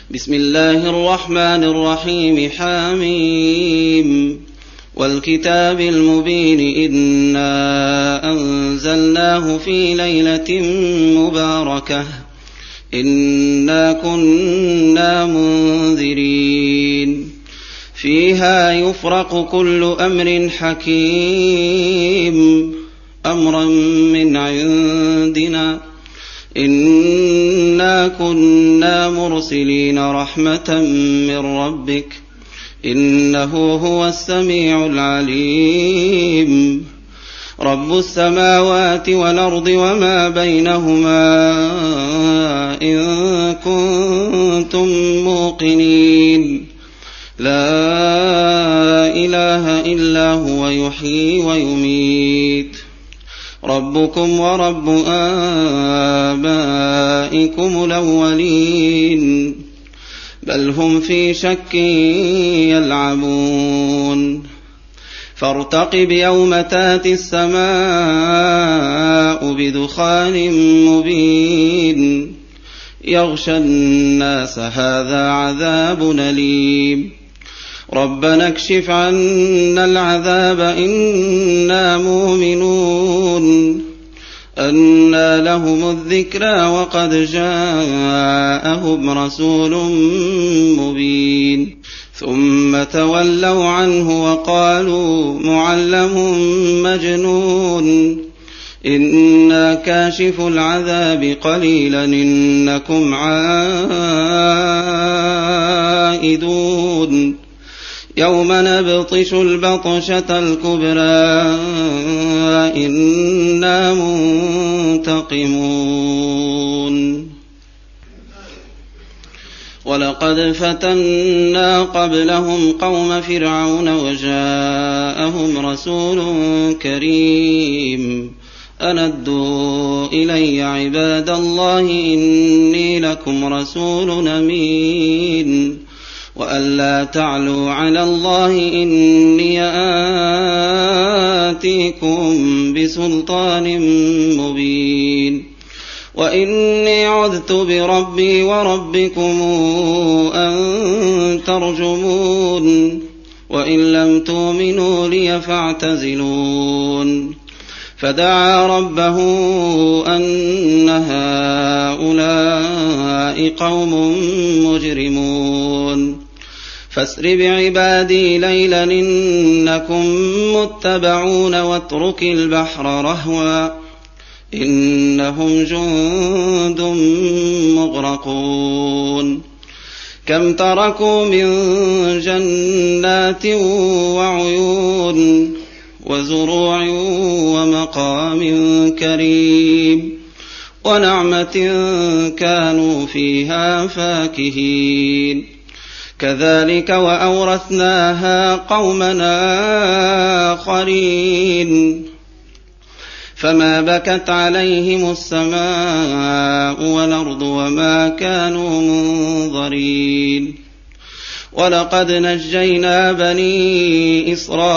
بسم الله الرحمن الرحيم. حميم والكتاب المبين إنا أنزلناه في ليلة مباركة إنا كنا منذرين فيها يفرق كل أمر حكيم أمرا من عندنا إنا كنا مرسلين رحمة من ربك إنه هو السميع العليم. رب السماوات والأرض وما بينهما إن كنتم موقنين لا إله إلا هو يحيي ويميت ربكم ورب آبائكم الأولين بل هم في شك يلعبون فارتقب يوم تاتي السماء بدخان مبين يغشى الناس هذا عذاب أليم ربنا اكشف عنا العذاب إنا مؤمنون أنى لهم الذكرى وقد جاءهم رسول مبين ثم تولوا عنه وقالوا معلم مجنون إنا كاشف العذاب قليلا إنكم عائدون يوم نبطش البطشة الكبرى إنا منتقمون ولقد فتنا قبلهم قوم فرعون وجاءهم رسول كريم أن أدوا إلي عباد الله إني لكم رسول أمين وأن لا تعلوا على الله إني آتيكم بسلطان مبين وإني عذت بربي وربكم أن ترجمون وإن لم تؤمنوا لي فاعتزلون فدعا ربه أن هؤلاء قوم مجرمون فاسر بعبادي ليلا إنكم متبعون واترك البحر رهوا إنهم جند مغرقون كم تركوا من جنات وعيون وزروع ومقام كريم ونعمة كانوا فيها فاكهين كذلك وأورثناها قومنا آخرين فما بكت عليهم السماء والأرض وما كانوا منظرين ولقد نجينا بني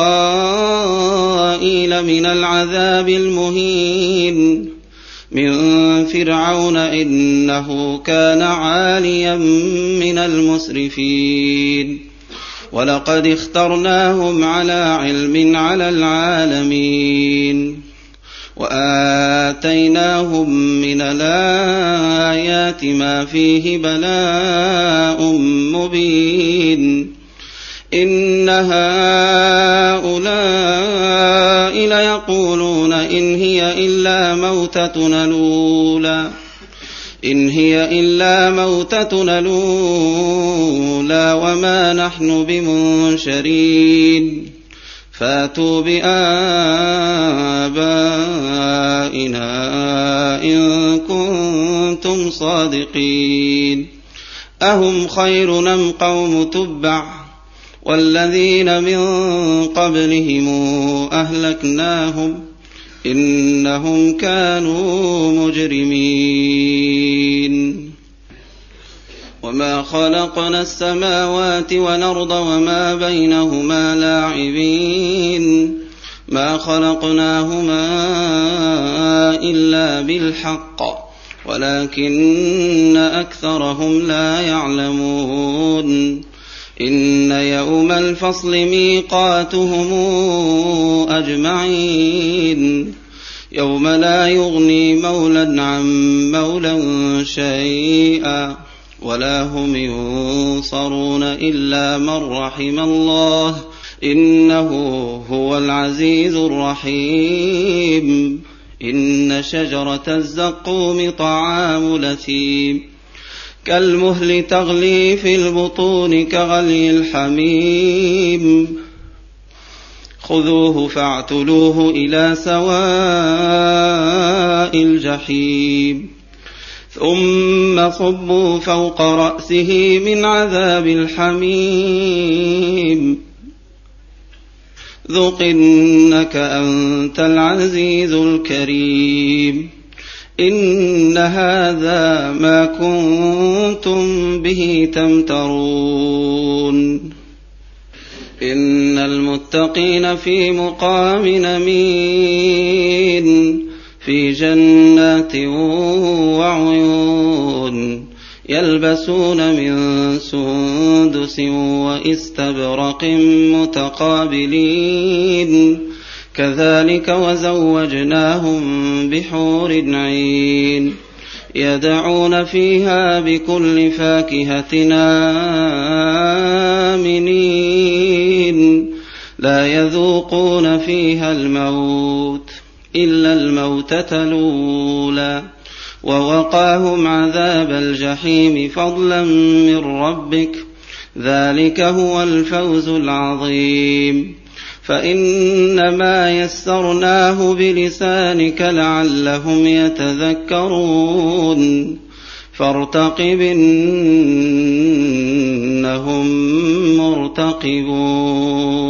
إسرائيل من العذاب المهين من فرعون إنه كان عاليا من المسرفين ولقد اخترناهم على علم على العالمين وآتيناهم من الآيات ما فيه بلاء مبين إن هؤلاء ليقولون إن هي إلا موتتنا الأولى وما نحن بمنشرين فاتوا بآبائنا إن كنتم صادقين أهم خير أم قوم تبع والذين من قبلهم أهلكناهم إنهم كانوا مجرمين وما خلقنا السماوات والأرض وما بينهما لاعبين ما خلقناهما إلا بالحق ولكن أكثرهم لا يعلمون إن يوم الفصل ميقاتهم أجمعين يوم لا يغني مولى عن مولى شيئا ولا هم ينصرون إلا من رحم الله إنه هو العزيز الرحيم إن شجرة الزقوم طعام الأثيم كالمهل تغلي في البطون كغلي الحميم خذوه فاعتلوه إلى سواء الجحيم ثم صبوا فوق رأسه من عذاب الحميم ذق إنك أنت العزيز الكريم إن هذا ما كنتم به تمترون إن المتقين في مقام أمين في جنات وعيون يلبسون من سندس وإستبرق متقابلين كذلك وزوجناهم بحور عين يدعون فيها بكل فاكهة آمنين لا يذوقون فيها الموت إلا الموتة الأولى ووقاهم عذاب الجحيم فضلا من ربك ذلك هو الفوز العظيم فإنما يسرناه بلسانك لعلهم يتذكرون فارتقب إنهم مرتقبون